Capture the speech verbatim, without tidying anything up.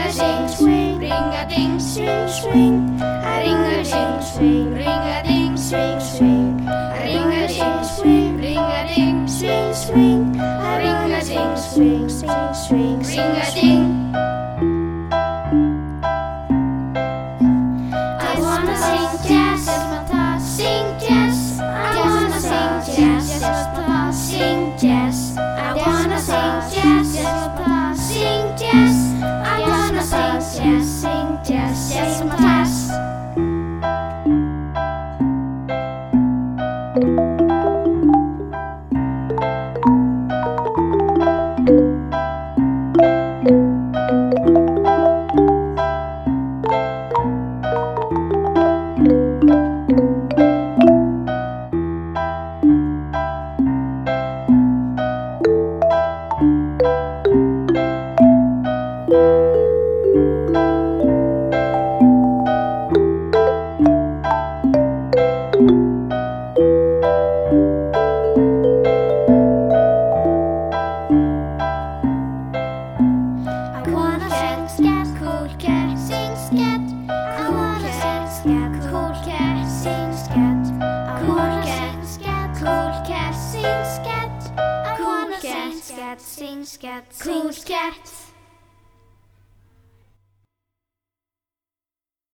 Ring-a-ding swing, ring-a-ding swing swing. Ring-a-ding swing, ring-a-ding swing swing. Ring-a-ding swing, ring-a-ding swing swing. Ring-a-ding swing, swing swing, ring-a-ding. I wanna sing jazz, sing jazz. I wanna sing jazz, sing jazz. I wanna sing jazz, sing jazz. I wanna sing jazz, sing jazz, jazz my class. Cool cat.